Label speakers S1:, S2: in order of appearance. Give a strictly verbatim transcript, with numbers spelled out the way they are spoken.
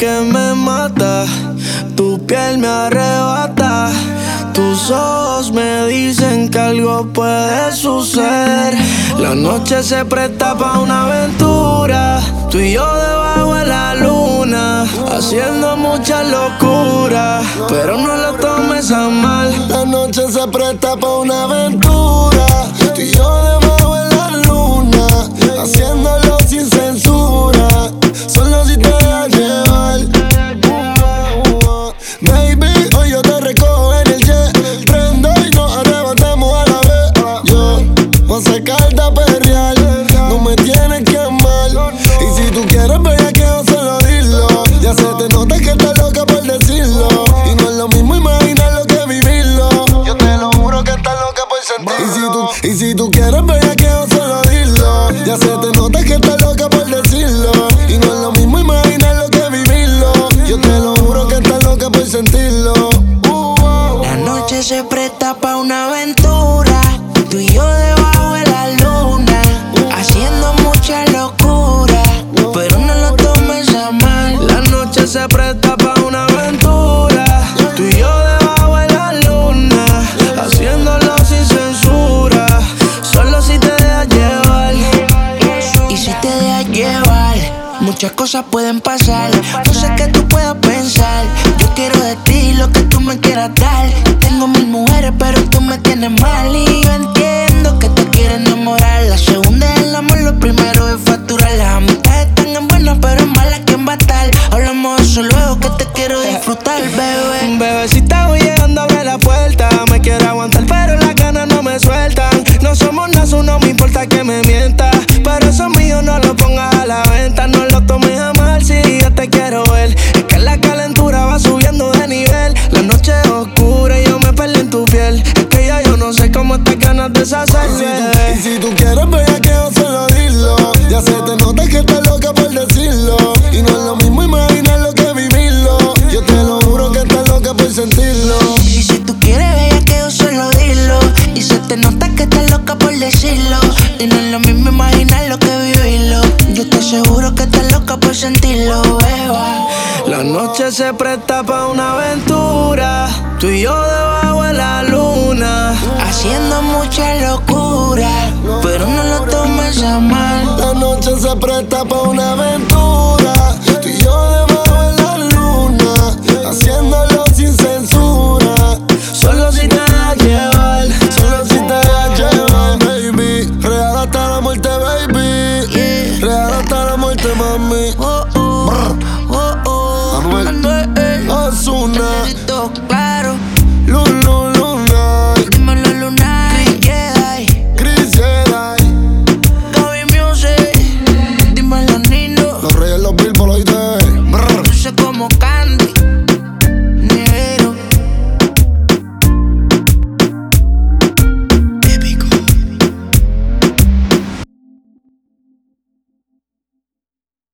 S1: que me mata, tu piel me arrebata. Tus ojos me dicen que algo puede suceder. La noche se presta pa' una aventura, tú y yo debajo de la luna, haciendo mucha locura, pero no lo tomes a mal.
S2: La noche se presta pa' una aventura, tú y yo debajo de la luna, haciéndolo sin censura, solo si te dejas llevar. Baby, hoy yo te recojo en el jet, prendo y nos arrebatamos a la vez. Yo voy a sacarte a perrear, no me tienes que amar. Y si tú quieres bellaqueo, solo dilo. Ya se te nota que estás loca por decirlo, y no es lo mismo imaginarlo que vivirlo. Yo te lo juro que estás loca por sentirlo. Y si tú, y si tú quieres bellaqueo, solo dilo. Ya se te nota que estás loca por decirlo, y no es lo mismo imaginarlo que vivirlo. Yo te lo juro que estás loca por sentirlo.
S3: La noche se presta pa' una aventura, tú y yo debajo de la luna, haciendo mucha locura, pero no lo tomes a mal.
S1: La noche se presta pa' una aventura, tú y yo debajo de la luna, haciéndolo sin censura, solo si te dejas llevar.
S3: Y si te dejas llevar, muchas cosas pueden pasar. No sé qué tú puedas pensar, yo quiero de ti lo que tú me quieras dar. Tengo mil mujeres pero tú me tienes mal, y yo entiendo que te quieres enamorar. La segunda es el amor, lo primero es facturar. Las amistades están en buenas pero en malas quién va a estar. Hablamos de eso luego que te quiero disfrutar, bebé.
S1: Bebecita, voy llegando, abre la puerta. Me quiero aguantar pero las ganas no me sueltan. No somos nada, no me importa que me mientas, pero eso mío no lo pongas a la venta. No lo tomes a mal si yo te quiero ver. Es que la calentura va subiendo de nivel. La noche es oscura y yo me perdí en tu piel. Es que ya yo no sé cómo estas ganas deshacerse.
S2: Y si tú quieres bellaqueo, solo dilo. Ya se te nota que estás loca por decirlo, y no es lo mismo imaginarlo que vivirlo. Yo te lo juro que estás loca por sentirlo.
S3: Y si tú quieres bellaqueo, solo dilo. Y se te nota que estás loca por decirlo, y no es lo mismo imaginarlo que vivirlo. Yo te aseguro que estás loca por sentirlo, beba.
S1: La noche se presta pa' una aventura, tú y yo debajo de la luna,
S3: Haciendo mucha locura, pero no lo tomes a mal.
S2: La noche se presta pa' una aventura.